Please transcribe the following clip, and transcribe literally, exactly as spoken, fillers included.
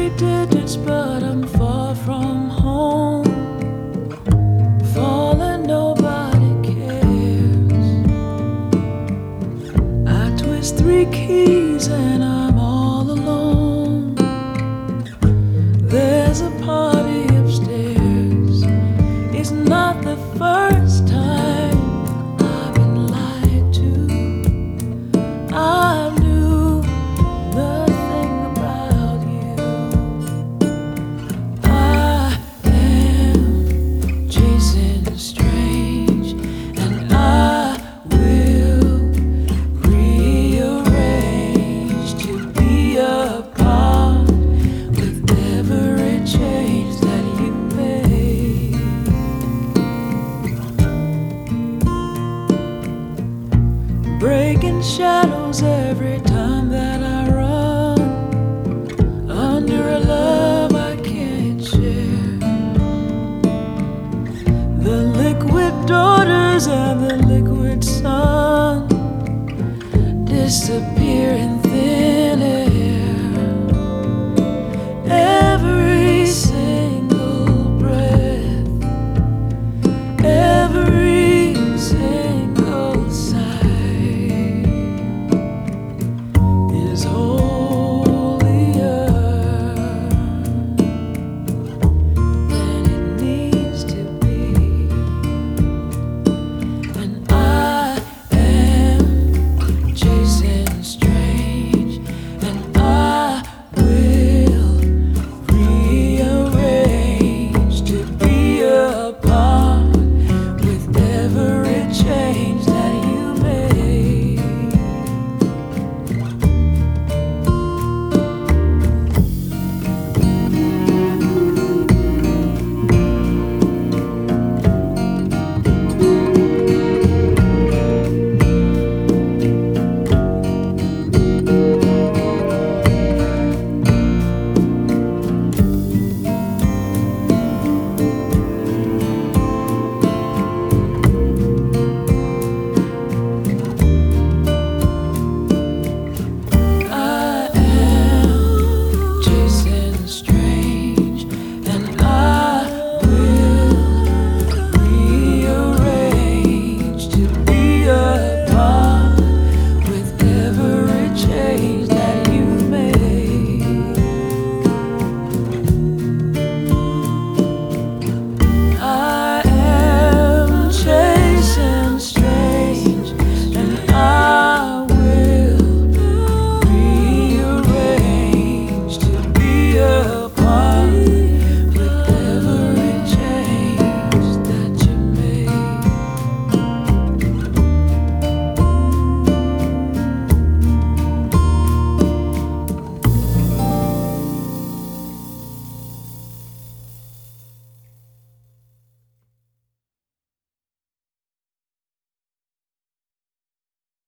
three digits, but I'm far from home. Falling, nobody cares. I twist three keys and I'm all alone. There's a party upstairs. It's not the first time I've been lied to. I knew nothing about you. I am chasing strange, and I will rearrange to be a part with every change that you made. Breaking shadows every time that I run under a love I can't share. The liquid daughters and the liquid sun disappear in